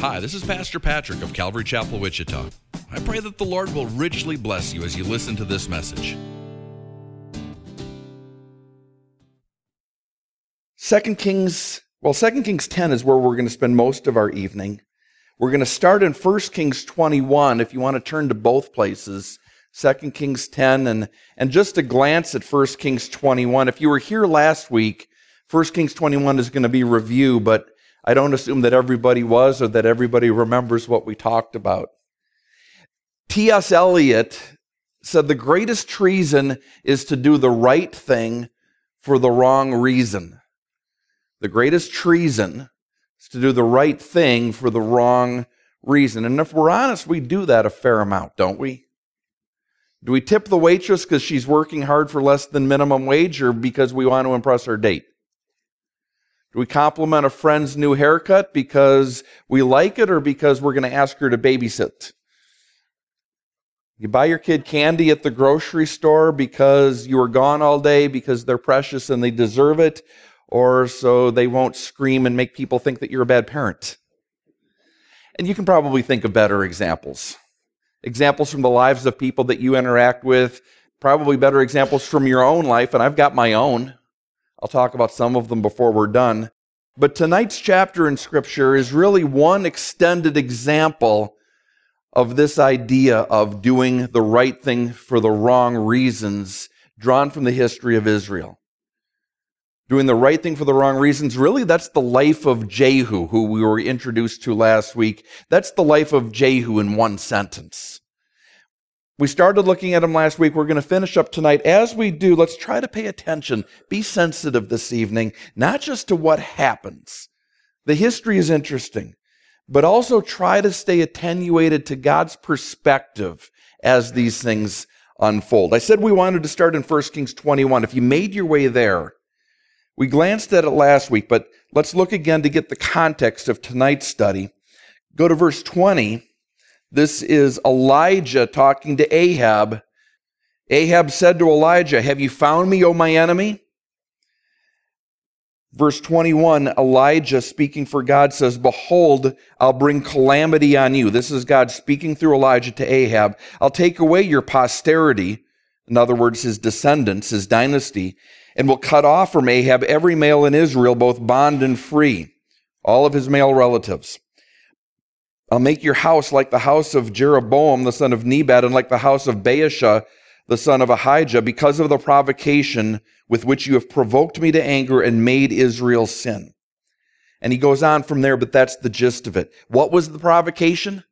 Hi, this is Pastor Patrick of Calvary Chapel, Wichita. I pray that the Lord will richly bless you as you listen to this message. 2 Kings 10 is where we're going to spend most of our evening. We're going to start in 1 Kings 21, if you want to turn to both places, 2 Kings 10, and just a glance at 1 Kings 21. If you were here last week, 1 Kings 21 is going to be review, but I don't assume that everybody was or that everybody remembers what we talked about. T.S. Eliot said the greatest treason is to do the right thing for the wrong reason. The greatest treason is to do the right thing for the wrong reason. And if we're honest, we do that a fair amount, don't we? Do we tip the waitress because she's working hard for less than minimum wage or because we want to impress our date? Do we compliment a friend's new haircut because we like it or because we're going to ask her to babysit? You buy your kid candy at the grocery store because you were gone all day, because they're precious and they deserve it, or so they won't scream and make people think that you're a bad parent. And you can probably think of better examples. Examples from the lives of people that you interact with, probably better examples from your own life, and I've got my own. I'll talk about some of them before we're done. But tonight's chapter in Scripture is really one extended example of this idea of doing the right thing for the wrong reasons, drawn from the history of Israel. Doing the right thing for the wrong reasons, really that's the life of Jehu, who we were introduced to last week. That's the life of Jehu in one sentence. We started looking at him last week. We're going to finish up tonight. As we do, let's try to pay attention, be sensitive this evening, not just to what happens. The history is interesting, but also try to stay attenuated to God's perspective as these things unfold. I said we wanted to start in 1 Kings 21. If you made your way there, we glanced at it last week, but let's look again to get the context of tonight's study. Go to verse 20. This is Elijah talking to Ahab. Ahab said to Elijah, "Have you found me, O my enemy?" Verse 21, Elijah, speaking for God, says, "Behold, I'll bring calamity on you." This is God speaking through Elijah to Ahab. "I'll take away your posterity," in other words, his descendants, his dynasty, "and will cut off from Ahab every male in Israel, both bond and free, all of his male relatives. I'll make your house like the house of Jeroboam, the son of Nebat, and like the house of Baasha, the son of Ahijah, because of the provocation with which you have provoked me to anger and made Israel sin." And he goes on from there, but that's the gist of it. What was the provocation?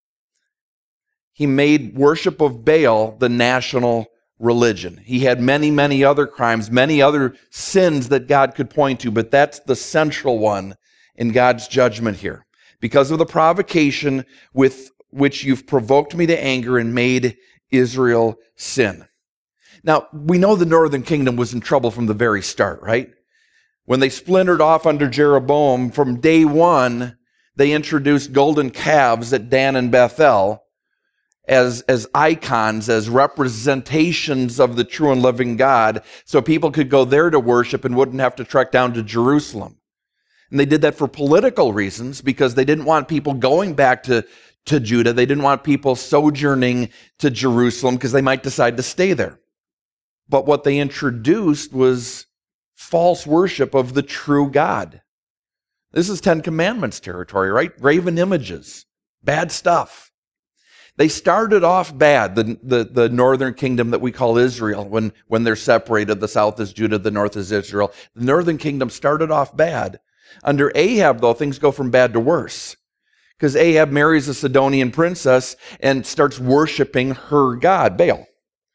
He made worship of Baal the national religion. He had many, many other crimes, many other sins that God could point to, but that's the central one in God's judgment here. Because of the provocation with which you've provoked me to anger and made Israel sin. Now, we know the northern kingdom was in trouble from the very start, right? When they splintered off under Jeroboam, from day one, they introduced golden calves at Dan and Bethel as icons, as representations of the true and living God, so people could go there to worship and wouldn't have to trek down to Jerusalem. And they did that for political reasons, because they didn't want people going back to Judah. They didn't want people sojourning to Jerusalem because they might decide to stay there. But what they introduced was false worship of the true God. This is Ten Commandments territory, right? Graven images, bad stuff. They started off bad, the northern kingdom that we call Israel, when they're separated. The south is Judah, the north is Israel. The northern kingdom started off bad. Under Ahab, though, things go from bad to worse, because Ahab marries a Sidonian princess and starts worshiping her god, Baal.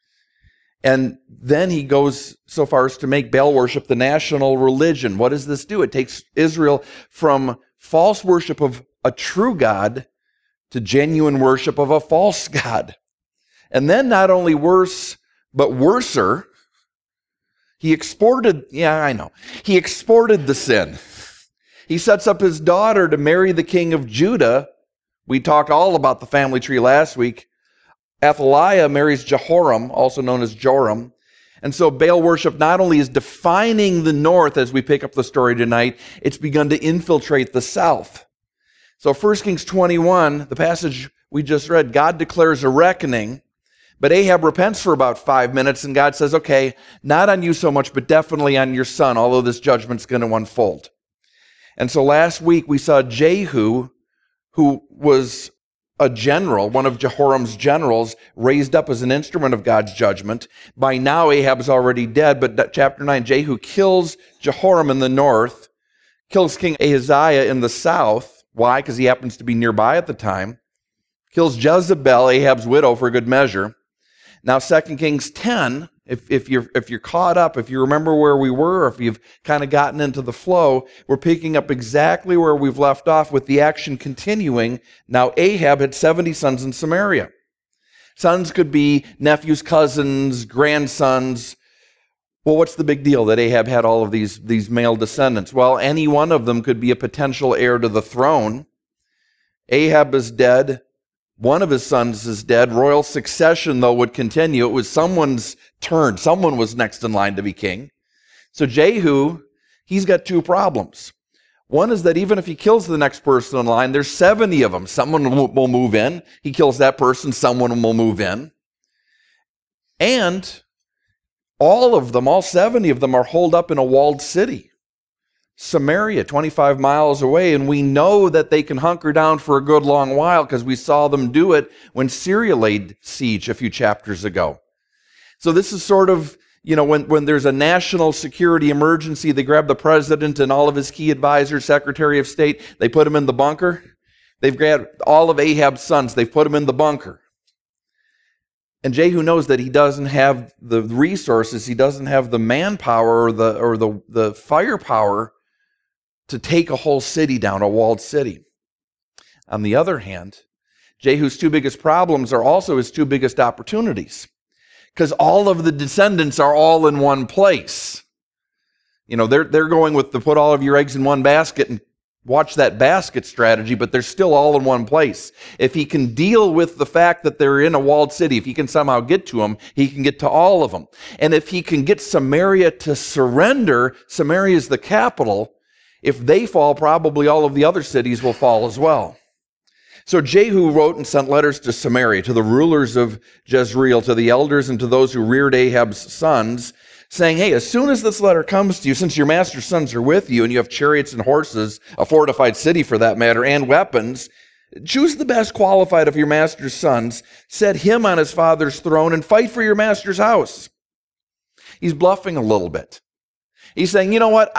And then he goes so far as to make Baal worship the national religion. What does this do? It takes Israel from false worship of a true God to genuine worship of a false god. And then not only worse, but worser, he exported the sin. He sets up his daughter to marry the king of Judah. We talked all about the family tree last week. Athaliah marries Jehoram, also known as Joram. And so Baal worship not only is defining the north as we pick up the story tonight, it's begun to infiltrate the south. So 1 Kings 21, the passage we just read, God declares a reckoning, but Ahab repents for about 5 minutes, and God says, okay, not on you so much, but definitely on your son, although this judgment's going to unfold. And so last week we saw Jehu, who was a general, one of Jehoram's generals, raised up as an instrument of God's judgment. By now Ahab's already dead, but chapter 9, Jehu kills Jehoram in the north, kills King Ahaziah in the south. Why? Because he happens to be nearby at the time. Kills Jezebel, Ahab's widow, for good measure. Now 2 Kings 10, if you're caught up, if you remember where we were, or if you've kind of gotten into the flow, we're picking up exactly where we've left off with the action continuing. Now Ahab had 70 sons in Samaria. Sons could be nephews, cousins, grandsons. Well, what's the big deal that Ahab had all of these male descendants? Well, any one of them could be a potential heir to the throne. Ahab is dead. One of his sons is dead. Royal succession, though, would continue. It was someone's turn. Someone was next in line to be king. So Jehu, he's got two problems. One is that even if he kills the next person in line, there's 70 of them. Someone will move in. He kills that person, someone will move in. And all of them, all 70 of them, are holed up in a walled city. Samaria, 25 miles away, and we know that they can hunker down for a good long while because we saw them do it when Syria laid siege a few chapters ago. So this is sort of, when there's a national security emergency, they grab the president and all of his key advisors, Secretary of State, they put him in the bunker. They've grabbed all of Ahab's sons, they've put him in the bunker. And Jehu knows that he doesn't have the resources, he doesn't have the manpower or the firepower to take a whole city down, a walled city. On the other hand, Jehu's two biggest problems are also his two biggest opportunities, because all of the descendants are all in one place. They're going with the put all of your eggs in one basket and watch that basket strategy, but they're still all in one place. If he can deal with the fact that they're in a walled city, if he can somehow get to them, he can get to all of them. And if he can get Samaria to surrender, Samaria is the capital. If they fall, probably all of the other cities will fall as well. So Jehu wrote and sent letters to Samaria, to the rulers of Jezreel, to the elders, and to those who reared Ahab's sons, saying, hey, as soon as this letter comes to you, since your master's sons are with you, and you have chariots and horses, a fortified city for that matter, and weapons, choose the best qualified of your master's sons, set him on his father's throne, and fight for your master's house. He's bluffing a little bit. He's saying, you know what,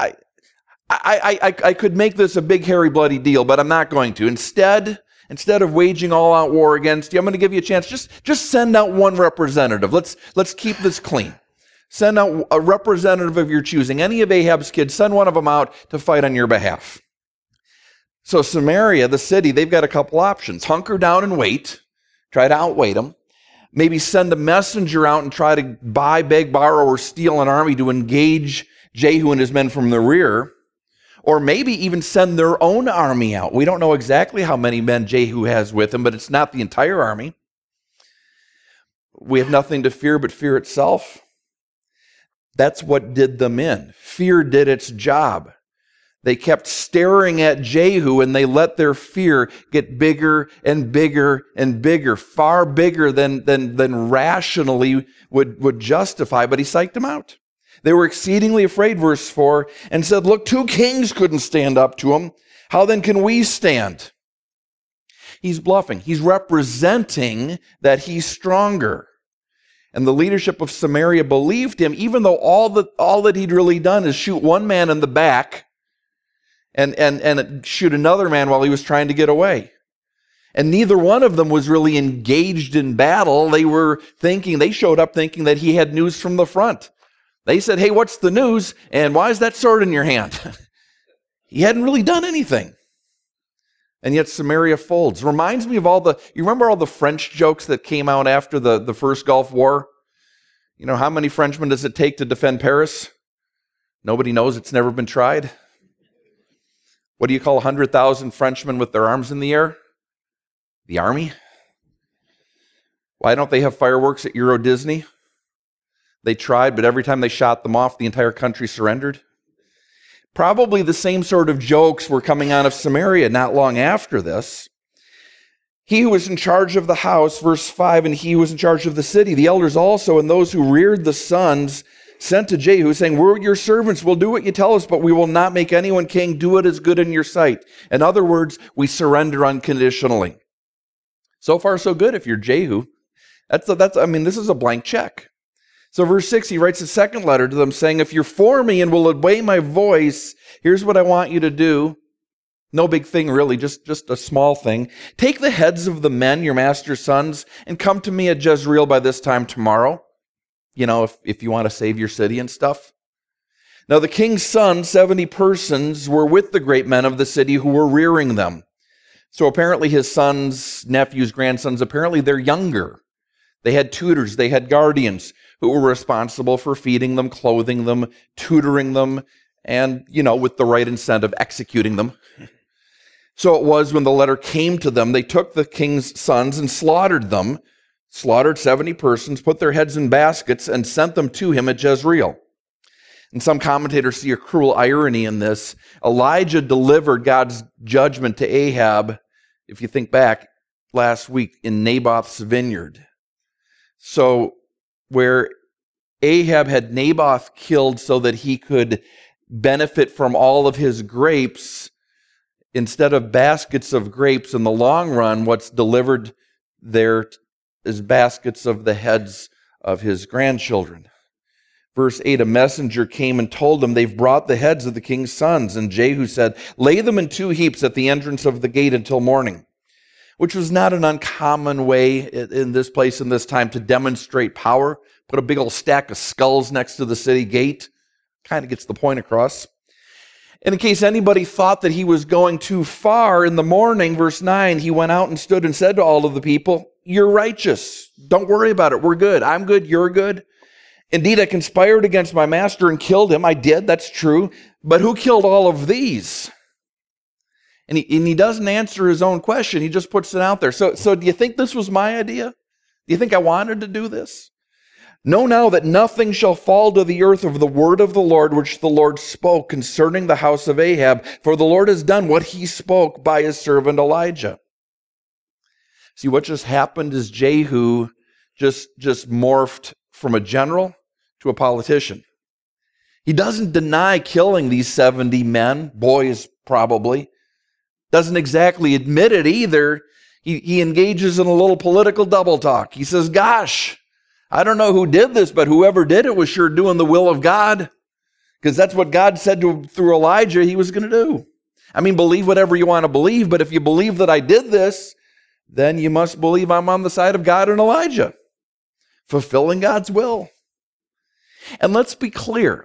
I could make this a big, hairy, bloody deal, but I'm not going to. Instead of waging all-out war against you, I'm going to give you a chance. Just send out one representative. Let's keep this clean. Send out a representative of your choosing. Any of Ahab's kids, send one of them out to fight on your behalf. So Samaria, the city, they've got a couple options. Hunker down and wait. Try to outwait them. Maybe send a messenger out and try to buy, beg, borrow, or steal an army to engage Jehu and his men from the rear. Or maybe even send their own army out. We don't know exactly how many men Jehu has with him, but it's not the entire army. We have nothing to fear but fear itself. That's what did them in. Fear did its job. They kept staring at Jehu, and they let their fear get bigger and bigger and bigger, far bigger than rationally would justify, but he psyched them out. They were exceedingly afraid, verse 4, and said, look, 2 kings couldn't stand up to him. How then can we stand? He's bluffing. He's representing that he's stronger. And the leadership of Samaria believed him, even though all that he'd really done is shoot one man in the back and shoot another man while he was trying to get away. And neither one of them was really engaged in battle. They showed up thinking that he had news from the front. They said, hey, what's the news? And why is that sword in your hand? He hadn't really done anything. And yet Samaria folds. Reminds me of you remember all the French jokes that came out after the first Gulf War? How many Frenchmen does it take to defend Paris? Nobody knows. It's never been tried. What do you call 100,000 Frenchmen with their arms in the air? The army? Why don't they have fireworks at Euro Disney? They tried, but every time they shot them off, the entire country surrendered. Probably the same sort of jokes were coming out of Samaria not long after this. He who was in charge of the house, verse 5, and he who was in charge of the city, the elders also, and those who reared the sons, sent to Jehu, saying, we're your servants, we'll do what you tell us, but we will not make anyone king. Do what is good in your sight. In other words, we surrender unconditionally. So far, so good if you're Jehu. This is a blank check. So verse 6, he writes a second letter to them saying, if you're for me and will obey my voice, here's what I want you to do. No big thing really, just a small thing. Take the heads of the men, your master's sons, and come to me at Jezreel by this time tomorrow. If you want to save your city and stuff. Now the king's sons, 70 persons, were with the great men of the city who were rearing them. So apparently his sons, nephews, grandsons, apparently they're younger. They had tutors, they had guardians who were responsible for feeding them, clothing them, tutoring them, and, with the right incentive, executing them. So it was when the letter came to them, they took the king's sons and slaughtered them, slaughtered 70 persons, put their heads in baskets, and sent them to him at Jezreel. And some commentators see a cruel irony in this. Elijah delivered God's judgment to Ahab, if you think back last week, in Naboth's vineyard. So where Ahab had Naboth killed so that he could benefit from all of his grapes, instead of baskets of grapes in the long run, what's delivered there is baskets of the heads of his grandchildren. Verse 8, a messenger came and told them, they've brought the heads of the king's sons. And Jehu said, lay them in 2 heaps at the entrance of the gate until morning, which was not an uncommon way in this place in this time to demonstrate power. Put a big old stack of skulls next to the city gate. Kind of gets the point across. And in case anybody thought that he was going too far, in the morning, verse 9, he went out and stood and said to all of the people, you're righteous. Don't worry about it. We're good. I'm good. You're good. Indeed, I conspired against my master and killed him. I did. That's true. But who killed all of these? And he doesn't answer his own question. He just puts it out there. So do you think this was my idea? Do you think I wanted to do this? Know now that nothing shall fall to the earth of the word of the Lord, which the Lord spoke concerning the house of Ahab, for the Lord has done what he spoke by his servant Elijah. See, what just happened is Jehu just morphed from a general to a politician. He doesn't deny killing these 70 men, boys probably. Doesn't exactly admit it either. He engages in a little political double talk. He says, gosh, I don't know who did this, but whoever did it was sure doing the will of God, because that's what God said through Elijah he was going to do. Believe whatever you want to believe, but if you believe that I did this, then you must believe I'm on the side of God and Elijah, fulfilling God's will. And let's be clear.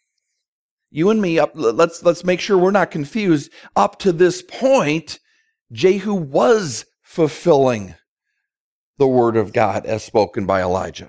You and me, let's make sure we're not confused. Up to this point, Jehu was fulfilling the word of God as spoken by Elijah.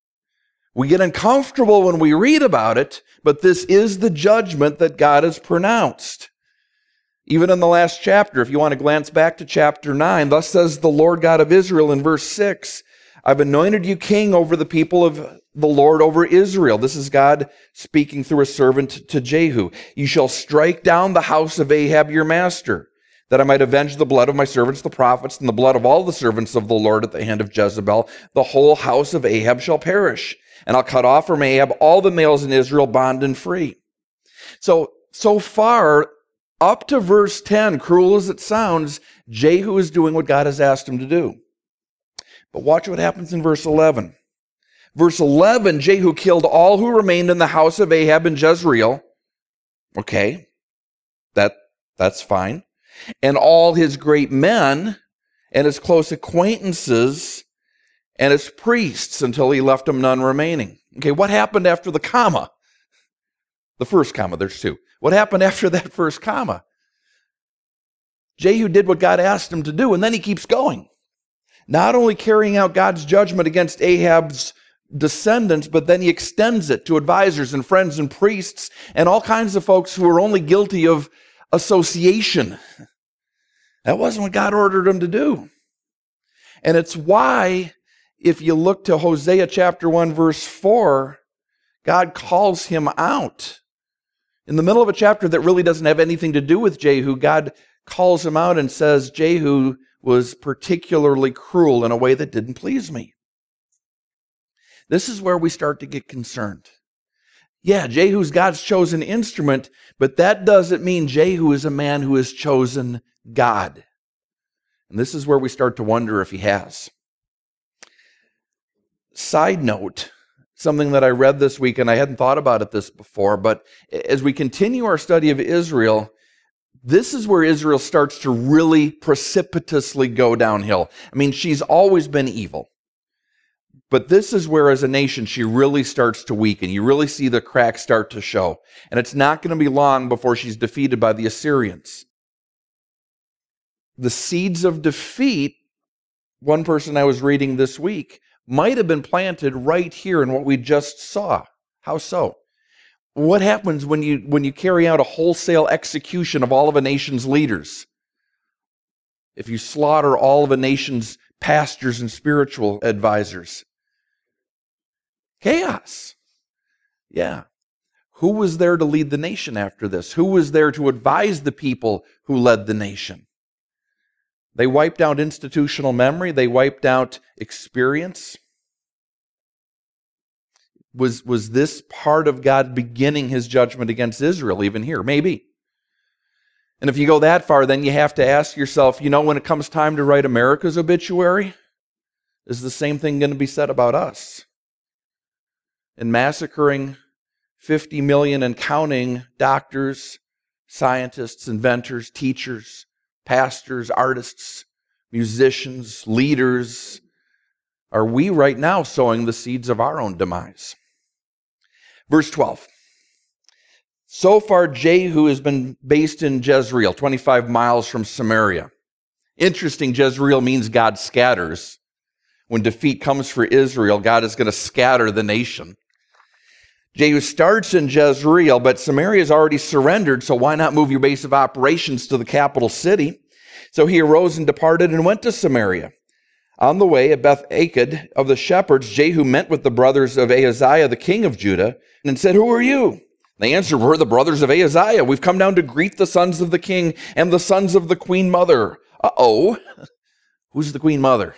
We get uncomfortable when we read about it, but this is the judgment that God has pronounced. Even in the last chapter, if you want to glance back to chapter 9, thus says the Lord God of Israel in verse 6, I've anointed you king over the people of the Lord, over Israel. This is God speaking through a servant to Jehu. You shall strike down the house of Ahab your master, that I might avenge the blood of my servants, the prophets, and the blood of all the servants of the Lord at the hand of Jezebel. The whole house of Ahab shall perish, and I'll cut off from Ahab all the males in Israel, bond and free. So far, up to verse 10, cruel as it sounds, Jehu is doing what God has asked him to do. But watch what happens in verse 11. Verse 11, Jehu killed all who remained in the house of Ahab in Jezreel. Okay, that's fine. And all his great men and his close acquaintances and his priests until he left them none remaining. Okay, what happened after the comma? The first comma, there's 2. What happened after that first comma? Jehu did what God asked him to do, and then he keeps going. Not only carrying out God's judgment against Ahab's descendants, but then he extends it to advisors and friends and priests and all kinds of folks who are only guilty of association. That wasn't what God ordered him to do. And it's why, if you look to Hosea chapter 1, verse 4, God calls him out. In the middle of a chapter that really doesn't have anything to do with Jehu, God calls him out and says, Jehu was particularly cruel in a way that didn't please me. This is where we start to get concerned. Yeah, Jehu's God's chosen instrument, but that doesn't mean Jehu is a man who has chosen God. And this is where we start to wonder if he has. Side note, something that I read this week, and I hadn't thought about it this before, but as we continue our study of Israel, this is where Israel starts to really precipitously go downhill. I mean, she's always been evil. But this is where, as a nation, she really starts to weaken. You really see the cracks start to show. And it's not going to be long before she's defeated by the Assyrians. The seeds of defeat, one person I was reading this week, might have been planted right here in what we just saw. How so? What happens when you carry out a wholesale execution of all of a nation's leaders? If you slaughter all of a nation's pastors and spiritual advisors? Chaos. Yeah. Who was there to lead the nation after this? Who was there to advise the people who led the nation? They wiped out institutional memory. They wiped out experience. Was this part of God beginning his judgment against Israel even here? Maybe. And if you go that far, then you have to ask yourself, when it comes time to write America's obituary, is the same thing going to be said about us? In massacring 50 million and counting doctors, scientists, inventors, teachers, pastors, artists, musicians, leaders, are we right now sowing the seeds of our own demise? Verse 12. So far, Jehu has been based in Jezreel, 25 miles from Samaria. Interesting, Jezreel means God scatters. When defeat comes for Israel, God is going to scatter the nation. Jehu starts in Jezreel, but Samaria is already surrendered, so why not move your base of operations to the capital city? So he arose and departed and went to Samaria. On the way at Beth-Eked of the shepherds, Jehu met with the brothers of Ahaziah, the king of Judah, and said, "Who are you?" They answered, "We're the brothers of Ahaziah. We've come down to greet the sons of the king and the sons of the queen mother." Uh-oh. Who's the queen mother?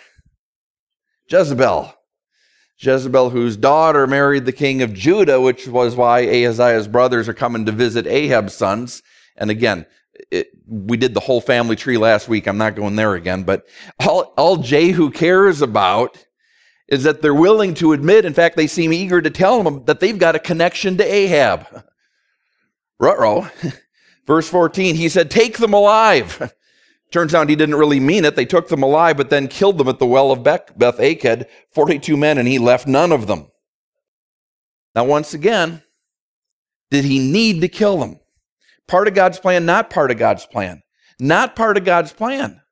Jezebel. Jezebel, whose daughter married the king of Judah, which was why Ahaziah's brothers are coming to visit Ahab's sons. And again, we did the whole family tree last week. I'm not going there again. But all Jehu cares about is that they're willing to admit, in fact, they seem eager to tell him that they've got a connection to Ahab. Ruh-roh. Verse 14, he said, "Take them alive." Turns out he didn't really mean it. They took them alive, but then killed them at the well of Beth-Eked, 42 men, and he left none of them. Now, once again, did he need to kill them? Part of God's plan, not part of God's plan. Not part of God's plan.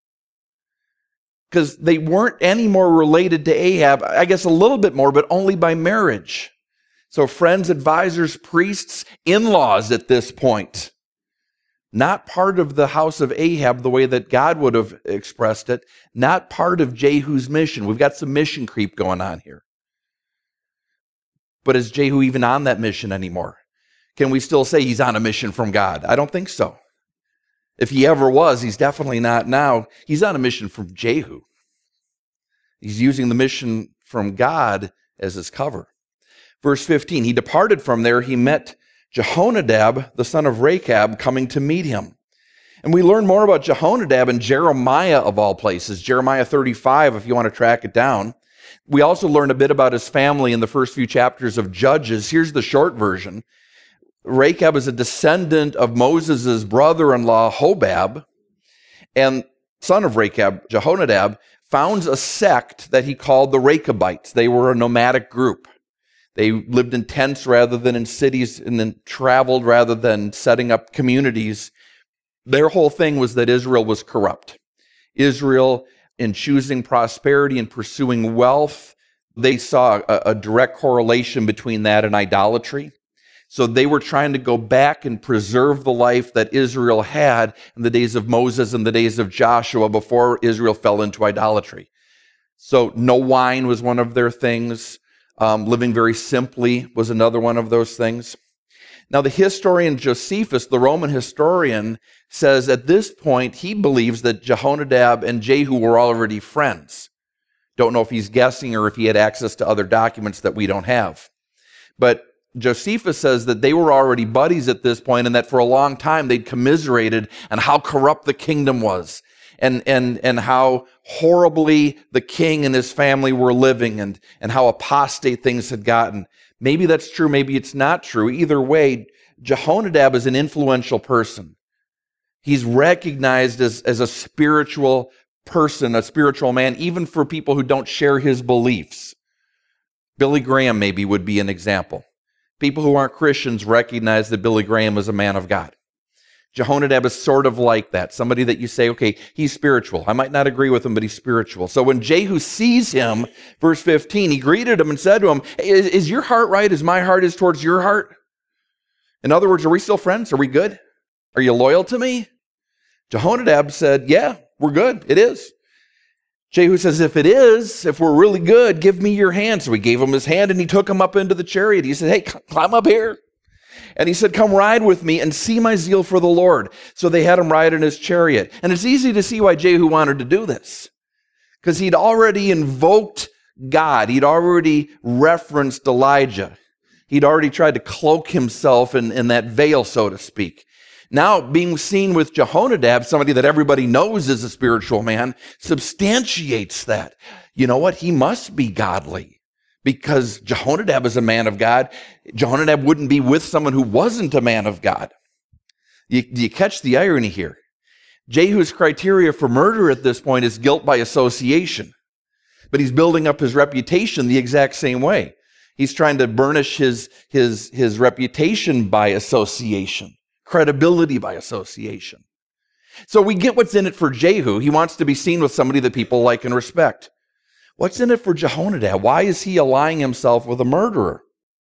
Because they weren't any more related to Ahab, I guess a little bit more, but only by marriage. So friends, advisors, priests, in-laws at this point. Not part of the house of Ahab the way that God would have expressed it. Not part of Jehu's mission. We've got some mission creep going on here. But is Jehu even on that mission anymore? Can we still say he's on a mission from God? I don't think so. If he ever was, he's definitely not now. He's on a mission from Jehu. He's using the mission from God as his cover. Verse 15, he departed from there. He met Jehonadab, the son of Rechab, coming to meet him. And we learn more about Jehonadab in Jeremiah, of all places, Jeremiah 35, if you want to track it down. We also learn a bit about his family in the first few chapters of Judges. Here's the short version. Rechab is a descendant of Moses' brother-in-law, Hobab, and son of Rechab, Jehonadab, founds a sect that he called the Rechabites. They were a nomadic group. They lived in tents rather than in cities, and then traveled rather than setting up communities. Their whole thing was that Israel was corrupt. Israel, in choosing prosperity and pursuing wealth, they saw a direct correlation between that and idolatry. So they were trying to go back and preserve the life that Israel had in the days of Moses and the days of Joshua before Israel fell into idolatry. So no wine was one of their things. Living very simply was another one of those things. Now, the historian Josephus, the Roman historian, says at this point he believes that Jehonadab and Jehu were already friends. Don't know if he's guessing or if he had access to other documents that we don't have. But Josephus says that they were already buddies at this point, and that for a long time they'd commiserated on how corrupt the kingdom was and how horribly the king and his family were living and how apostate things had gotten. Maybe that's true, maybe it's not true. Either way, Jehonadab is an influential person. He's recognized as a spiritual person, a spiritual man, even for people who don't share his beliefs. Billy Graham maybe would be an example. People who aren't Christians recognize that Billy Graham is a man of God. Jehonadab is sort of like that, somebody that you say, okay, he's spiritual. I might not agree with him, but he's spiritual. So when Jehu sees him, verse 15, he greeted him and said to him, hey, is your heart right as my heart is towards your heart? In other words, are we still friends? Are we good? Are you loyal to me? Jehonadab said, yeah, we're good. It is. Jehu says, if we're really good, give me your hand. So he gave him his hand and he took him up into the chariot. He said, hey, climb up here. And he said, come ride with me and see my zeal for the Lord. So they had him ride in his chariot. And it's easy to see why Jehu wanted to do this, because he'd already invoked God. He'd already referenced Elijah. He'd already tried to cloak himself in that veil, so to speak. Now, being seen with Jehonadab, somebody that everybody knows is a spiritual man, substantiates that. You know what? He must be godly. Because Jehonadab is a man of God. Jehonadab wouldn't be with someone who wasn't a man of God. Do you catch the irony here? Jehu's criteria for murder at this point is guilt by association. But he's building up his reputation the exact same way. He's trying to burnish his reputation by association, credibility by association. So we get what's in it for Jehu. He wants to be seen with somebody that people like and respect. What's in it for Jehonadab? Why is he allying himself with a murderer?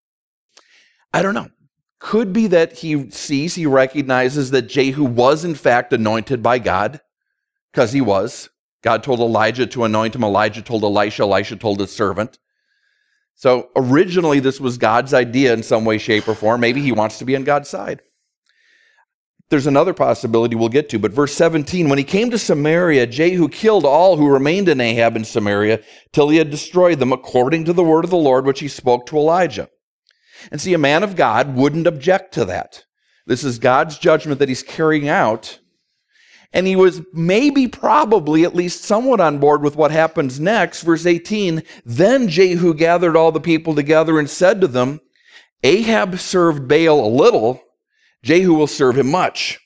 I don't know. Could be that he recognizes that Jehu was in fact anointed by God, because he was. God told Elijah to anoint him. Elijah told Elisha. Elisha told his servant. So originally this was God's idea in some way, shape, or form. Maybe he wants to be on God's side. There's another possibility we'll get to, but verse 17, when he came to Samaria, Jehu killed all who remained in Ahab in Samaria till he had destroyed them according to the word of the Lord which he spoke to Elijah. And see, a man of God wouldn't object to that. This is God's judgment that he's carrying out. And he was probably at least somewhat on board with what happens next. Verse 18, then Jehu gathered all the people together and said to them, Ahab served Baal a little, Jehu will serve him much.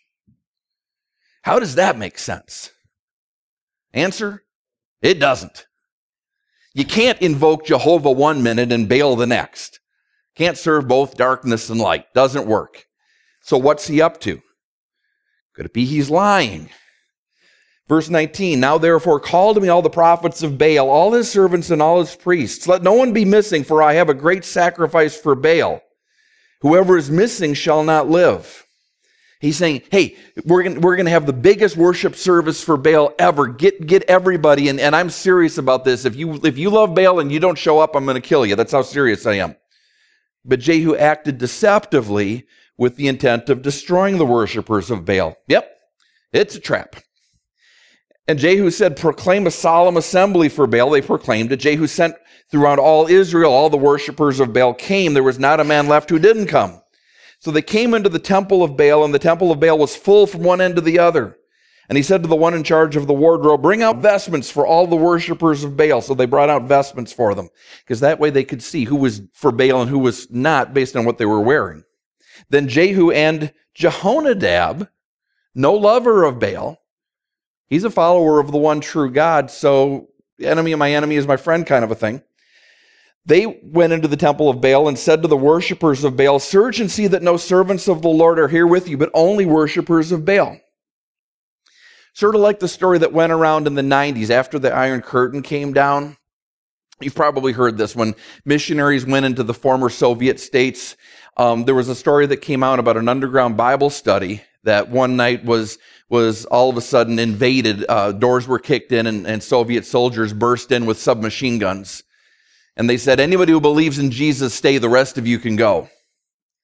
How does that make sense? Answer, it doesn't. You can't invoke Jehovah one minute and Baal the next. Can't serve both darkness and light. Doesn't work. So what's he up to? Could it be he's lying? Verse 19, now therefore call to me all the prophets of Baal, all his servants and all his priests. Let no one be missing, for I have a great sacrifice for Baal. Whoever is missing shall not live. He's saying, hey, we're going to have the biggest worship service for Baal ever. Get everybody, and I'm serious about this. If you love Baal and you don't show up, I'm going to kill you. That's how serious I am. But Jehu acted deceptively with the intent of destroying the worshipers of Baal. Yep, it's a trap. And Jehu said, proclaim a solemn assembly for Baal. They proclaimed it. Jehu sent throughout all Israel, all the worshipers of Baal came. There was not a man left who didn't come. So they came into the temple of Baal, and the temple of Baal was full from one end to the other. And he said to the one in charge of the wardrobe, bring out vestments for all the worshipers of Baal. So they brought out vestments for them, because that way they could see who was for Baal and who was not based on what they were wearing. Then Jehu and Jehonadab, no lover of Baal, he's a follower of the one true God, so enemy of my enemy is my friend kind of a thing. They went into the temple of Baal and said to the worshipers of Baal, search and see that no servants of the Lord are here with you, but only worshipers of Baal. Sort of like the story that went around in the 90s after the Iron Curtain came down. You've probably heard this. When missionaries went into the former Soviet states, there was a story that came out about an underground Bible study that one night was all of a sudden invaded. Doors were kicked in and Soviet soldiers burst in with submachine guns. And they said, anybody who believes in Jesus, stay. The rest of you can go.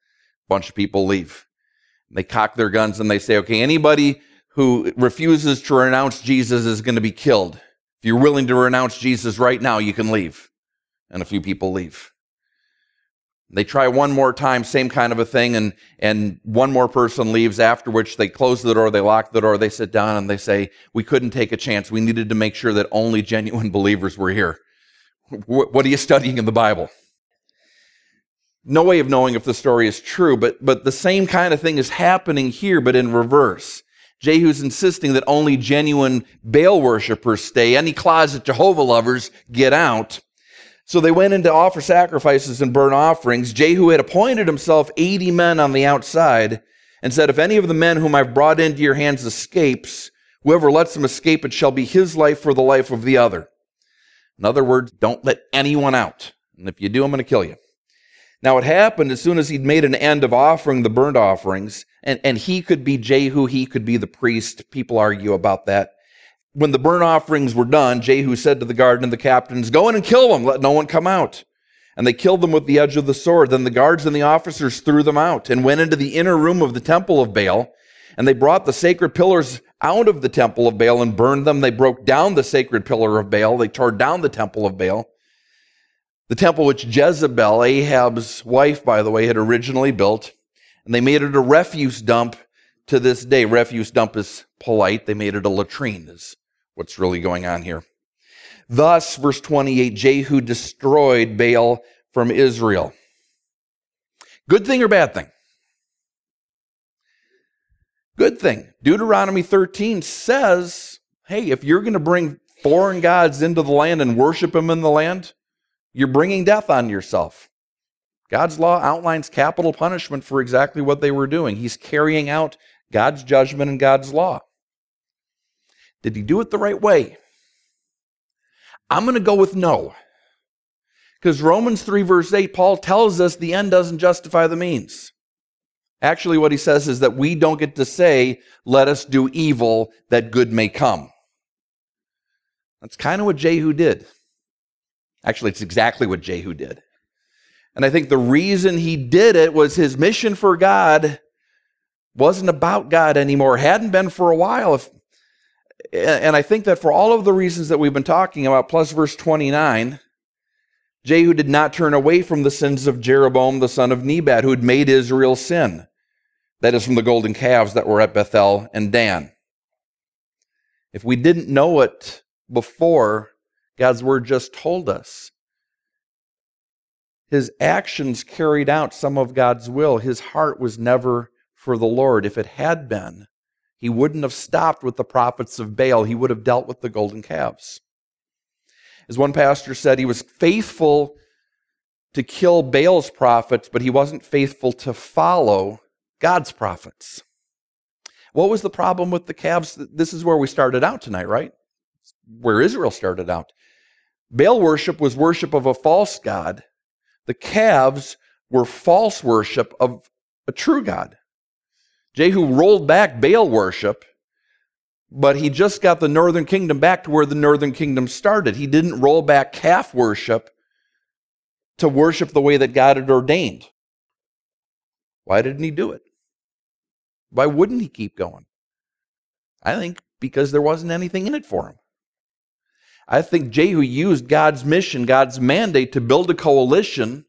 bunch of people leave. They cock their guns and they say, okay, anybody who refuses to renounce Jesus is going to be killed. If you're willing to renounce Jesus right now, you can leave. And a few people leave. They try one more time, same kind of a thing, and one more person leaves, after which they close the door, they lock the door, they sit down, and they say, we couldn't take a chance. We needed to make sure that only genuine believers were here. What are you studying in the Bible? No way of knowing if the story is true, but the same kind of thing is happening here, but in reverse. Jehu's insisting that only genuine Baal worshipers stay. Any closet Jehovah lovers get out. So they went in to offer sacrifices and burnt offerings. Jehu had appointed himself 80 men on the outside and said, if any of the men whom I've brought into your hands escapes, whoever lets them escape, it shall be his life for the life of the other. In other words, don't let anyone out. And if you do, I'm going to kill you. Now it happened as soon as he'd made an end of offering the burnt offerings, and he could be Jehu, he could be the priest. People argue about that. When the burnt offerings were done, Jehu said to the guard and the captains, go in and kill them, let no one come out. And they killed them with the edge of the sword. Then the guards and the officers threw them out and went into the inner room of the temple of Baal. And they brought the sacred pillars out of the temple of Baal and burned them. They broke down the sacred pillar of Baal. They tore down the temple of Baal. The temple which Jezebel, Ahab's wife, by the way, had originally built. And they made it a refuse dump to this day. Refuse dump is polite. They made it a latrine, is what's really going on here. Thus, verse 28, Jehu destroyed Baal from Israel. Good thing or bad thing? Good thing. Deuteronomy 13 says, hey, if you're going to bring foreign gods into the land and worship them in the land, you're bringing death on yourself. God's law outlines capital punishment for exactly what they were doing. He's carrying out God's judgment and God's law. Did he do it the right way? I'm going to go with no. Because Romans 3 verse 8, Paul tells us the end doesn't justify the means. Actually, what he says is that we don't get to say, let us do evil that good may come. That's kind of what Jehu did. Actually, it's exactly what Jehu did. And I think the reason he did it was his mission for God wasn't about God anymore. Hadn't been for a while. And I think that for all of the reasons that we've been talking about, plus verse 29, Jehu did not turn away from the sins of Jeroboam, the son of Nebat, who had made Israel sin. That is from the golden calves that were at Bethel and Dan. If we didn't know it before, God's word just told us. His actions carried out some of God's will. His heart was never for the Lord. If it had been, he wouldn't have stopped with the prophets of Baal. He would have dealt with the golden calves. As one pastor said, he was faithful to kill Baal's prophets, but he wasn't faithful to follow God's prophets. What was the problem with the calves? This is where we started out tonight, right? Where Israel started out. Baal worship was worship of a false god. The calves were false worship of a true God. Jehu rolled back Baal worship, but he just got the northern kingdom back to where the northern kingdom started. He didn't roll back calf worship to worship the way that God had ordained. Why didn't he do it? Why wouldn't he keep going? I think because there wasn't anything in it for him. I think Jehu used God's mission, God's mandate to build a coalition,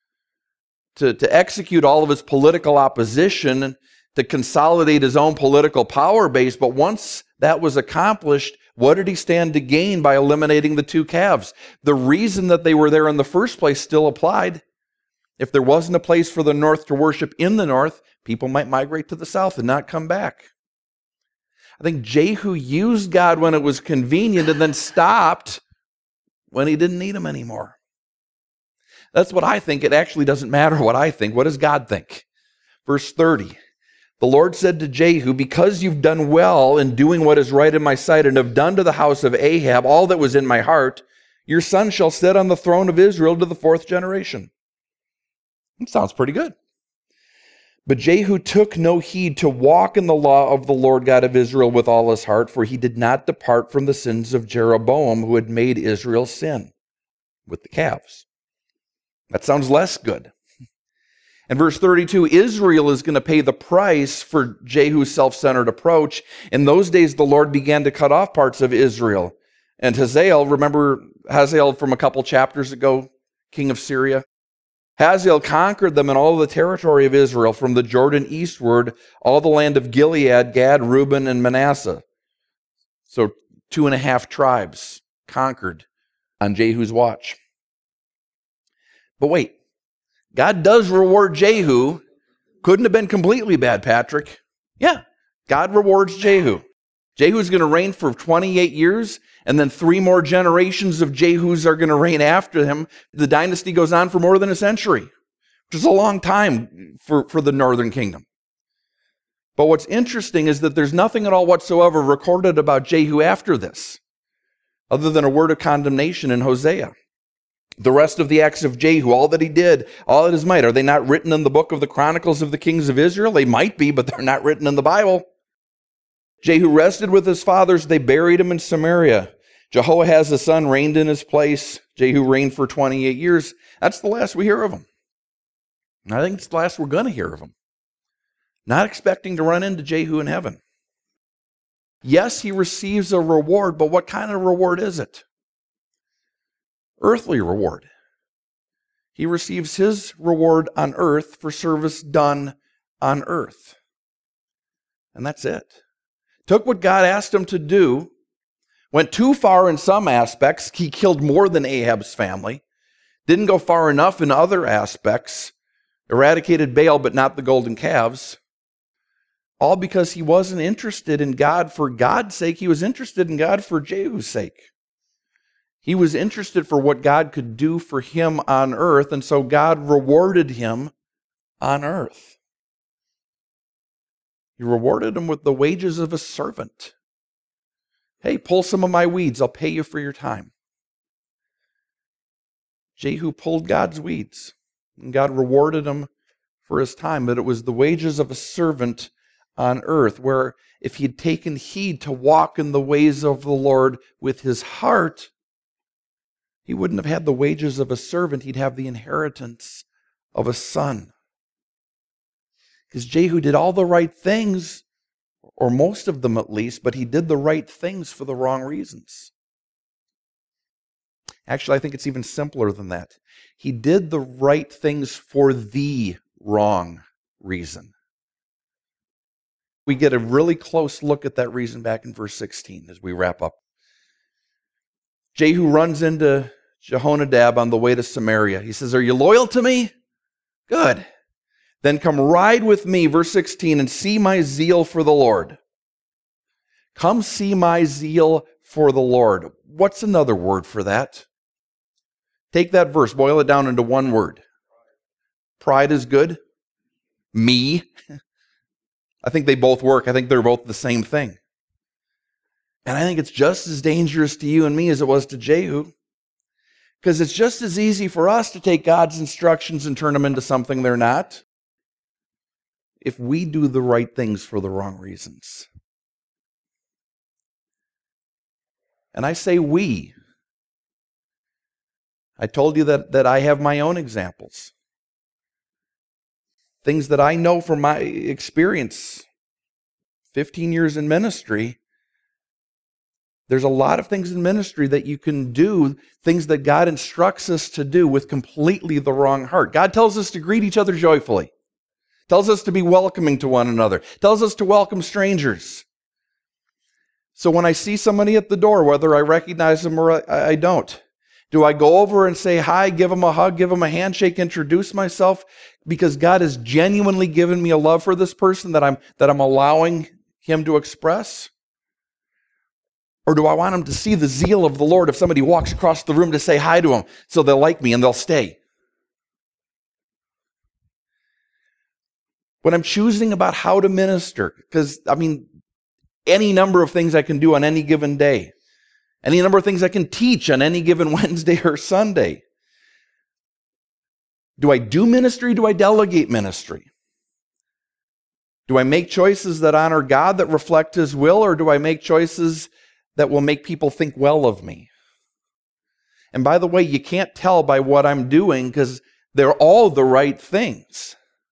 to execute all of his political opposition, to consolidate his own political power base. But once that was accomplished, what did he stand to gain by eliminating the two calves? The reason that they were there in the first place still applied. If there wasn't a place for the north to worship in the north, people might migrate to the south and not come back. I think Jehu used God when it was convenient and then stopped when he didn't need him anymore. That's what I think. It actually doesn't matter what I think. What does God think? Verse 30. The Lord said to Jehu, because you've done well in doing what is right in my sight and have done to the house of Ahab all that was in my heart, your son shall sit on the throne of Israel to the 4th generation. It sounds pretty good. But Jehu took no heed to walk in the law of the Lord God of Israel with all his heart, for he did not depart from the sins of Jeroboam, who had made Israel sin with the calves. That sounds less good. In verse 32, Israel is going to pay the price for Jehu's self-centered approach. In those days, the Lord began to cut off parts of Israel. And Hazael, remember Hazael from a couple chapters ago, king of Syria? Hazael conquered them in all the territory of Israel, from the Jordan eastward, all the land of Gilead, Gad, Reuben, and Manasseh. So 2.5 tribes conquered on Jehu's watch. But wait, God does reward Jehu. Couldn't have been completely bad, Patrick. Yeah, God rewards Jehu. Jehu's going to reign for 28 years, and then 3 more generations of Jehus are going to reign after him. The dynasty goes on for more than a century, which is a long time for the northern kingdom. But what's interesting is that there's nothing at all whatsoever recorded about Jehu after this, other than a word of condemnation in Hosea. The rest of the acts of Jehu, all that he did, all at his might, are they not written in the book of the Chronicles of the Kings of Israel? They might be, but they're not written in the Bible. Jehu rested with his fathers. They buried him in Samaria. Jehoahaz, the son, reigned in his place. Jehu reigned for 28 years. That's the last we hear of him. And I think it's the last we're going to hear of him. Not expecting to run into Jehu in heaven. Yes, he receives a reward, but what kind of reward is it? Earthly reward. He receives his reward on earth for service done on earth. And that's it. Took what God asked him to do, went too far in some aspects. He killed more than Ahab's family. Didn't go far enough in other aspects. Eradicated Baal, but not the golden calves. All because he wasn't interested in God for God's sake. He was interested in God for Jehu's sake. He was interested for what God could do for him on earth, and so God rewarded him on earth. He rewarded him with the wages of a servant. Hey, pull some of my weeds. I'll pay you for your time. Jehu pulled God's weeds, and God rewarded him for his time. But it was the wages of a servant on earth, where if he'd taken heed to walk in the ways of the Lord with his heart, he wouldn't have had the wages of a servant. He'd have the inheritance of a son. Because Jehu did all the right things, or most of them at least, but he did the right things for the wrong reasons. Actually, I think it's even simpler than that. He did the right things for the wrong reason. We get a really close look at that reason back in verse 16 as we wrap up. Jehu runs into Jehonadab on the way to Samaria. He says, "Are you loyal to me? Good. Then come ride with me," verse 16, "and see my zeal for the Lord." Come see my zeal for the Lord. What's another word for that? Take that verse, boil it down into one word. Pride is good. Me. I think they both work. I think they're both the same thing. And I think it's just as dangerous to you and me as it was to Jehu. Because it's just as easy for us to take God's instructions and turn them into something they're not, if we do the right things for the wrong reasons. And I say we. I told you that I have my own examples. Things that I know from my experience, 15 years in ministry. There's a lot of things in ministry that you can do, things that God instructs us to do with completely the wrong heart. God tells us to greet each other joyfully. Tells us to be welcoming to one another. Tells us to welcome strangers. So when I see somebody at the door, whether I recognize them or I don't, do I go over and say hi, give them a hug, give them a handshake, introduce myself because God has genuinely given me a love for this person that I'm allowing him to express? Or do I want him to see the zeal of the Lord if somebody walks across the room to say hi to him so they'll like me and they'll stay? When I'm choosing about how to minister, because, any number of things I can do on any given day, any number of things I can teach on any given Wednesday or Sunday. Do I do ministry? Do I delegate ministry? Do I make choices that honor God, that reflect His will, or do I make choices that will make people think well of me? And by the way, you can't tell by what I'm doing because they're all the right things.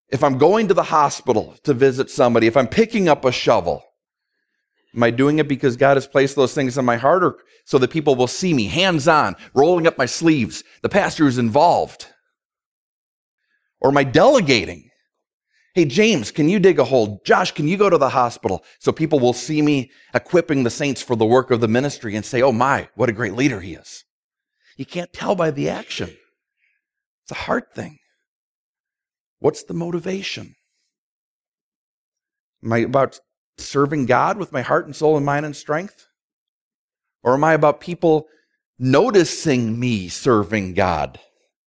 If I'm going to the hospital to visit somebody, if I'm picking up a shovel, am I doing it because God has placed those things in my heart, or so that people will see me hands-on, rolling up my sleeves, the pastor is involved? Or am I delegating? Hey, James, can you dig a hole? Josh, can you go to the hospital? So people will see me equipping the saints for the work of the ministry and say, oh my, what a great leader he is. You can't tell by the action. It's a heart thing. What's the motivation? Am I about serving God with my heart and soul and mind and strength? Or am I about people noticing me serving God?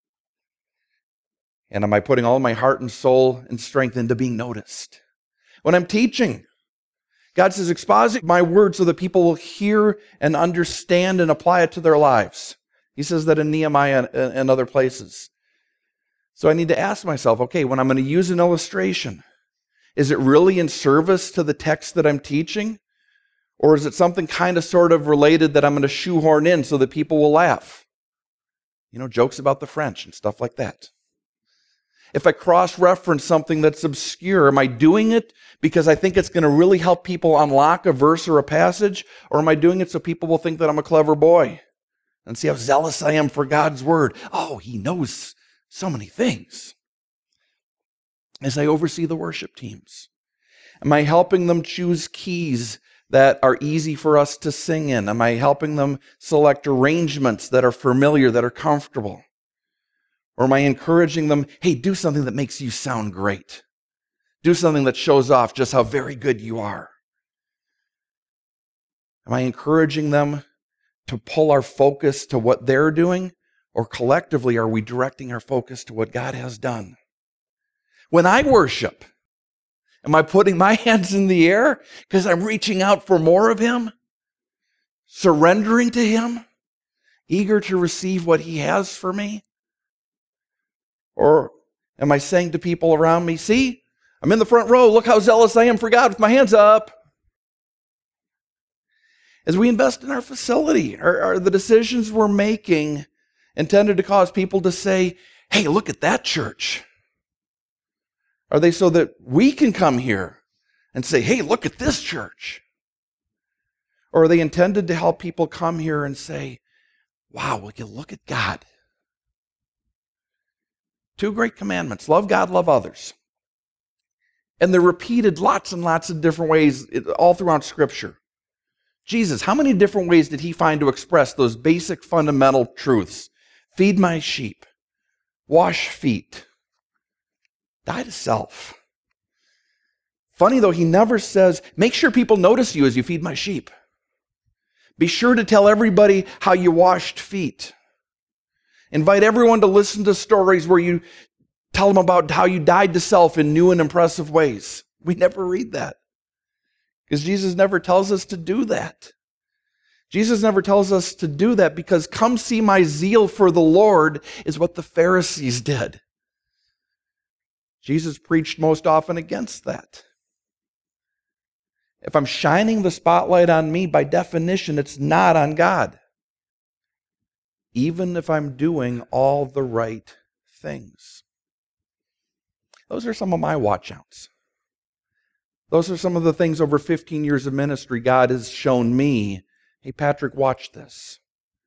And am I putting all my heart and soul and strength into being noticed? When I'm teaching, God says, exposit my word so that people will hear and understand and apply it to their lives. He says that in Nehemiah and other places. So I need to ask myself, okay, when I'm going to use an illustration, is it really in service to the text that I'm teaching? Or is it something kind of sort of related that I'm going to shoehorn in so that people will laugh? Jokes about the French and stuff like that. If I cross-reference something that's obscure, am I doing it because I think it's going to really help people unlock a verse or a passage? Or am I doing it so people will think that I'm a clever boy and see how zealous I am for God's word? Oh, he knows so many things. As I oversee the worship teams, am I helping them choose keys that are easy for us to sing in? Am I helping them select arrangements that are familiar, that are comfortable? Or am I encouraging them, hey, do something that makes you sound great. Do something that shows off just how very good you are. Am I encouraging them to pull our focus to what they're doing? Or collectively, are we directing our focus to what God has done? When I worship, am I putting my hands in the air because I'm reaching out for more of Him? Surrendering to Him? Eager to receive what He has for me? Or am I saying to people around me, see, I'm in the front row, look how zealous I am for God with my hands up? As we invest in our facility, are the decisions we're making intended to cause people to say, hey, look at that church? Are they so that we can come here and say, hey, look at this church? Or are they intended to help people come here and say, wow, will you look at God? 2 great commandments, love God, love others. And they're repeated lots and lots of different ways all throughout Scripture. Jesus, how many different ways did He find to express those basic fundamental truths? Feed my sheep, wash feet, die to self. Funny though, He never says, make sure people notice you as you feed my sheep. Be sure to tell everybody how you washed feet. Invite everyone to listen to stories where you tell them about how you died to self in new and impressive ways. We never read that because Jesus never tells us to do that. Jesus never tells us to do that because come see my zeal for the Lord is what the Pharisees did. Jesus preached most often against that. If I'm shining the spotlight on me, by definition, it's not on God. Even if I'm doing all the right things. Those are some of my watch-outs. Those are some of the things over 15 years of ministry God has shown me. Hey, Patrick, watch this.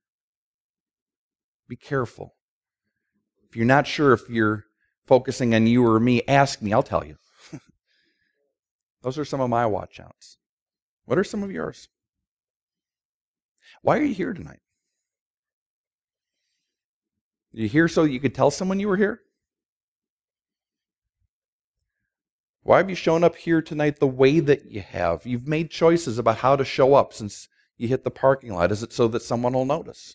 Be careful. If you're not sure if you're focusing on you or me, ask me, I'll tell you. Those are some of my watch-outs. What are some of yours? Why are you here tonight? Are you here so you could tell someone you were here? Why have you shown up here tonight the way that you have? You've made choices about how to show up since you hit the parking lot. Is it so that someone will notice?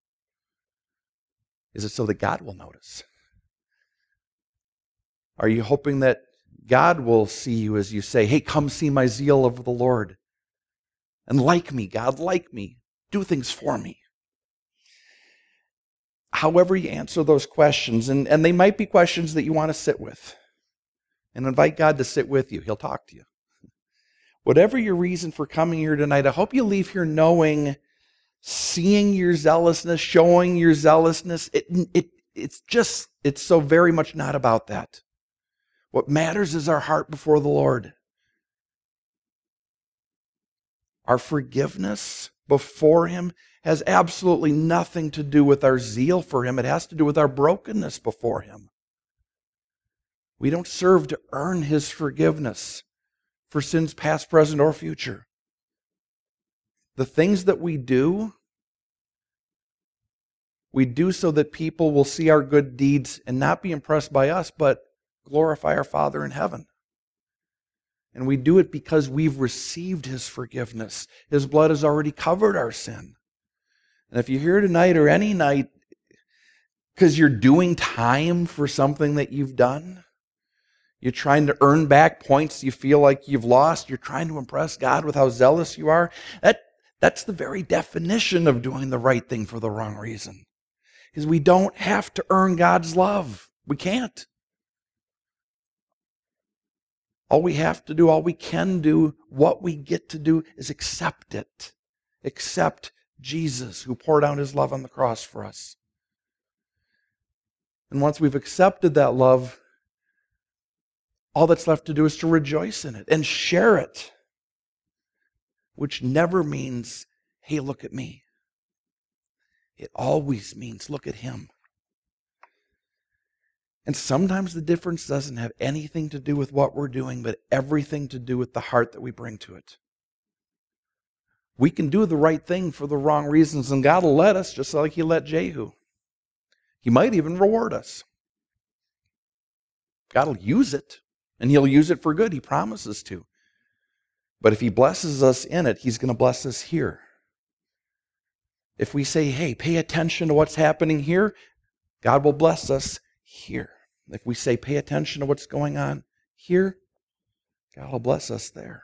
Is it so that God will notice? Are you hoping that God will see you as you say, hey, come see my zeal of the Lord. And like me, God, like me. Do things for me. However you answer those questions, and they might be questions that you want to sit with, and invite God to sit with you. He'll talk to you. Whatever your reason for coming here tonight, I hope you leave here knowing, seeing your zealousness, showing your zealousness. It's so very much not about that. What matters is our heart before the Lord. Our forgiveness before Him has absolutely nothing to do with our zeal for Him. It has to do with our brokenness before Him. We don't serve to earn His forgiveness for sins past, present, or future. The things that we do so that people will see our good deeds and not be impressed by us, but glorify our Father in heaven. And we do it because we've received His forgiveness. His blood has already covered our sin. And if you're here tonight or any night because you're doing time for something that you've done, you're trying to earn back points you feel like you've lost, you're trying to impress God with how zealous you are, that's the very definition of doing the right thing for the wrong reason. Because we don't have to earn God's love. We can't. All we have to do, all we can do, what we get to do is accept it. Accept Jesus, who poured out His love on the cross for us. And once we've accepted that love, all that's left to do is to rejoice in it and share it, which never means, hey, look at me. It always means, look at Him. And sometimes the difference doesn't have anything to do with what we're doing, but everything to do with the heart that we bring to it. We can do the right thing for the wrong reasons, and God will let us, just like He let Jehu. He might even reward us. God will use it, and He'll use it for good. He promises to. But if He blesses us in it, He's going to bless us here. If we say, hey, pay attention to what's happening here, God will bless us here. If we say, pay attention to what's going on here, God will bless us there.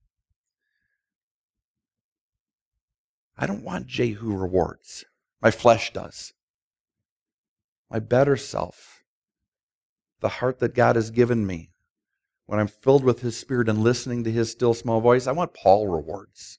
I don't want Jehu rewards. My flesh does. My better self, the heart that God has given me, when I'm filled with His Spirit and listening to His still small voice, I want Paul rewards.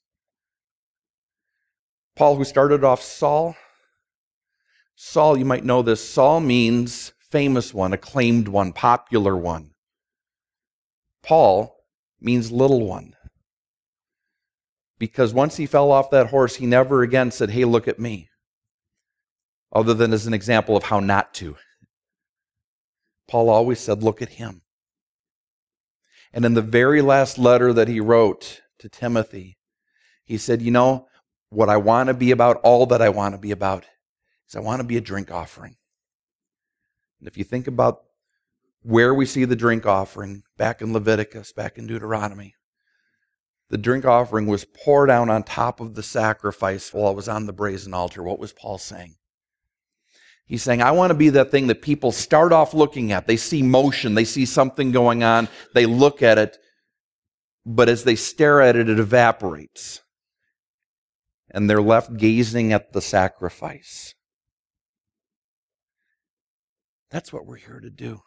Paul, who started off Saul, you might know this, Saul means famous one, acclaimed one, popular one. Paul means little one. Because once he fell off that horse, he never again said, hey, look at me. Other than as an example of how not to. Paul always said, look at Him. And in the very last letter that he wrote to Timothy, he said, you know, what I want to be about, all that I want to be about, is I want to be a drink offering. And if you think about where we see the drink offering, back in Leviticus, back in Deuteronomy, the drink offering was poured down on top of the sacrifice while it was on the brazen altar. What was Paul saying? He's saying, I want to be that thing that people start off looking at. They see motion, they see something going on, they look at it, but as they stare at it, it evaporates. And they're left gazing at the sacrifice. That's what we're here to do.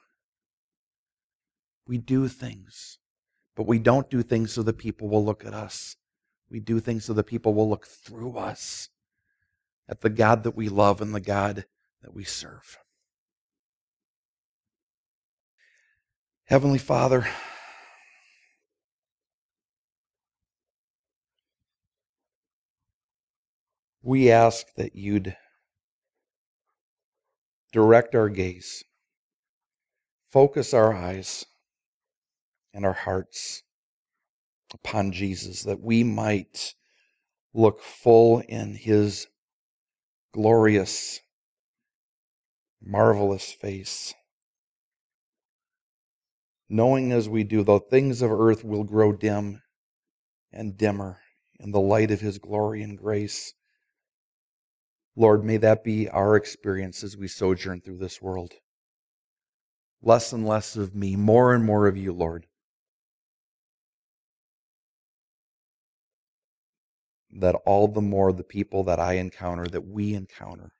We do things, but we don't do things so that people will look at us. We do things so that people will look through us at the God that we love and the God that we serve. Heavenly Father, we ask that You'd direct our gaze, focus our eyes and our hearts upon Jesus, that we might look full in His glorious, marvelous face, knowing as we do, the things of earth will grow dim and dimmer in the light of His glory and grace. Lord, may that be our experience as we sojourn through this world. Less and less of me, more and more of You, Lord. That all the more the people that I encounter, that we encounter,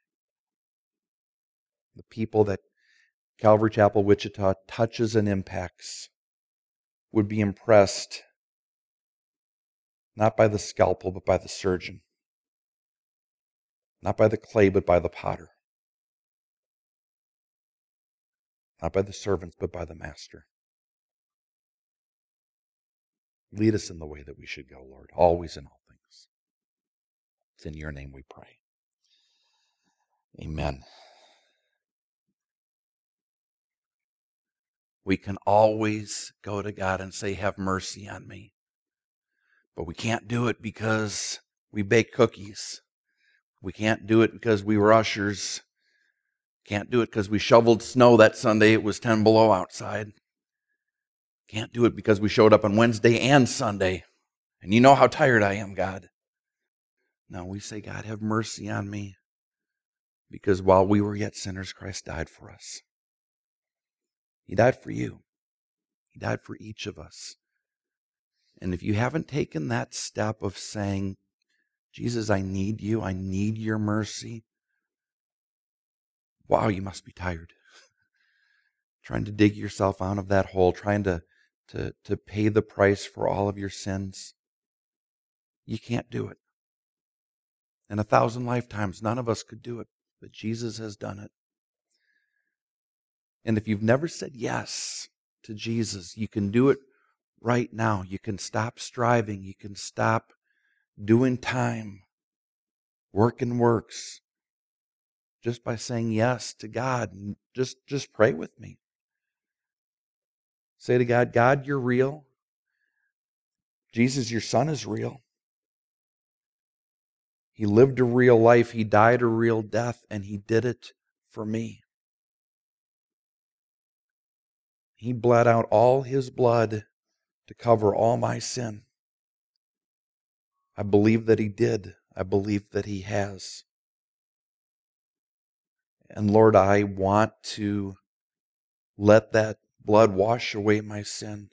the people that Calvary Chapel, Wichita touches and impacts, would be impressed not by the scalpel, but by the surgeon. Not by the clay, but by the potter. Not by the servants, but by the master. Lead us in the way that we should go, Lord, always in all things. It's in your name we pray. Amen. We can always go to God and say, have mercy on me. But we can't do it because we bake cookies. We can't do it because we were ushers. Can't do it because we shoveled snow that Sunday. It was 10 below outside. Can't do it because we showed up on Wednesday and Sunday. And you know how tired I am, God. No, we say, God, have mercy on me. Because while we were yet sinners, Christ died for us. He died for you. He died for each of us. And if you haven't taken that step of saying, Jesus, I need you. I need your mercy. Wow, you must be tired. Trying to dig yourself out of that hole, trying to pay the price for all of your sins. You can't do it. In 1,000 lifetimes, none of us could do it, but Jesus has done it. And if you've never said yes to Jesus, you can do it right now. You can stop striving. You can stop doing time, working works, just by saying yes to God. And just pray with me. Say to God, God, you're real. Jesus, your Son, is real. He lived a real life. He died a real death, and He did it for me. He bled out all His blood to cover all my sin. I believe that He did. I believe that He has. And Lord, I want to let that blood wash away my sin.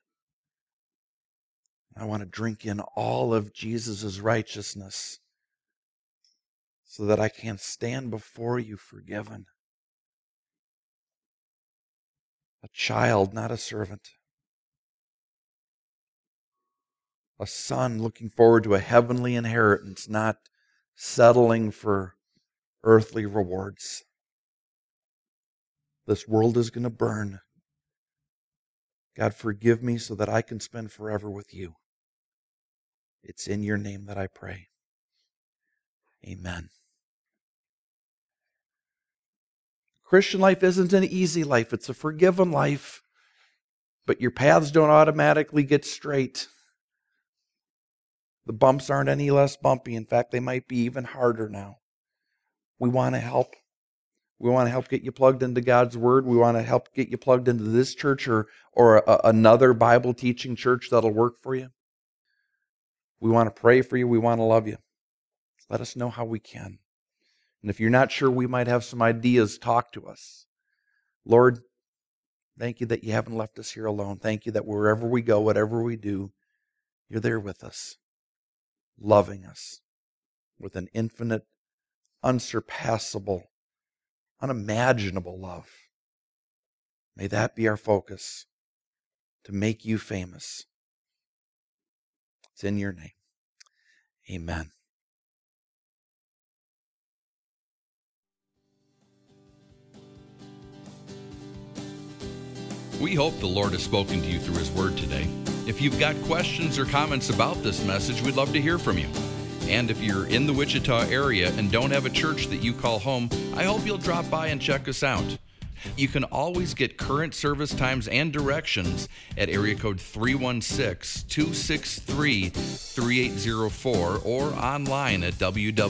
I want to drink in all of Jesus' righteousness so that I can stand before you forgiven. A child, not a servant. A son looking forward to a heavenly inheritance, not settling for earthly rewards. This world is going to burn. God, forgive me so that I can spend forever with you. It's in your name that I pray. Amen. Christian life isn't an easy life. It's a forgiven life. But your paths don't automatically get straight. The bumps aren't any less bumpy. In fact, they might be even harder now. We want to help. We want to help get you plugged into God's Word. We want to help get you plugged into this church or another Bible teaching church that'll work for you. We want to pray for you. We want to love you. Let us know how we can. And if you're not sure, we might have some ideas. Talk to us. Lord, thank you that you haven't left us here alone. Thank you that wherever we go, whatever we do, you're there with us, loving us with an infinite, unsurpassable, unimaginable love. May that be our focus, to make you famous. It's in your name. Amen. We hope the Lord has spoken to you through His Word today. If you've got questions or comments about this message, we'd love to hear from you. And if you're in the Wichita area and don't have a church that you call home, I hope you'll drop by and check us out. You can always get current service times and directions at area code 316-263-3804 or online at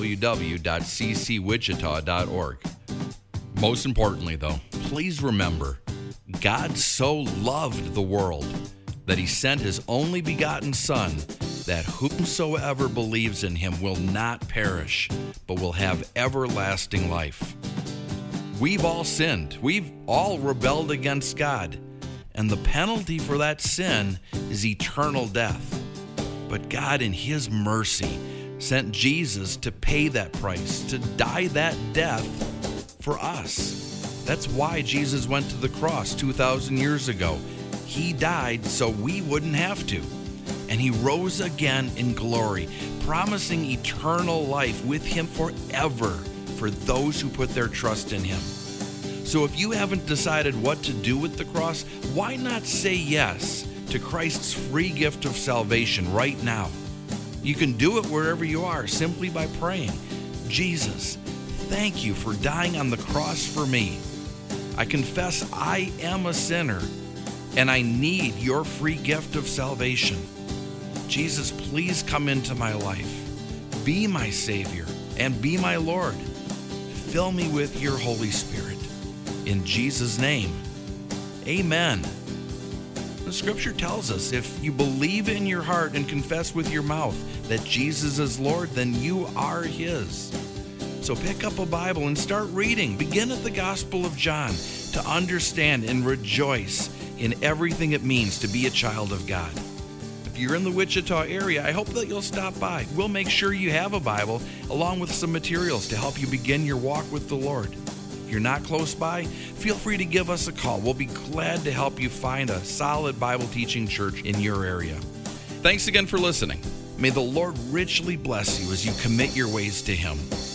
www.ccwichita.org. Most importantly, though, please remember, God so loved the world that He sent His only begotten Son, that whomsoever believes in Him will not perish, but will have everlasting life. We've all sinned. We've all rebelled against God. And the penalty for that sin is eternal death. But God, in His mercy, sent Jesus to pay that price, to die that death for us. That's why Jesus went to the cross 2,000 years ago. He died so we wouldn't have to. And He rose again in glory, promising eternal life with Him forever for those who put their trust in Him. So if you haven't decided what to do with the cross, why not say yes to Christ's free gift of salvation right now. You can do it wherever you are simply by praying, Jesus, thank you for dying on the cross for me. I confess I am a sinner and I need your free gift of salvation. Jesus, please come into my life. Be my Savior and be my Lord. Fill me with your Holy Spirit. In Jesus' name, amen. The scripture tells us if you believe in your heart and confess with your mouth that Jesus is Lord, then you are His. So pick up a Bible and start reading. Begin at the Gospel of John to understand and rejoice in everything it means to be a child of God. If you're in the Wichita area, I hope that you'll stop by. We'll make sure you have a Bible along with some materials to help you begin your walk with the Lord. If you're not close by, feel free to give us a call. We'll be glad to help you find a solid Bible teaching church in your area. Thanks again for listening. May the Lord richly bless you as you commit your ways to Him.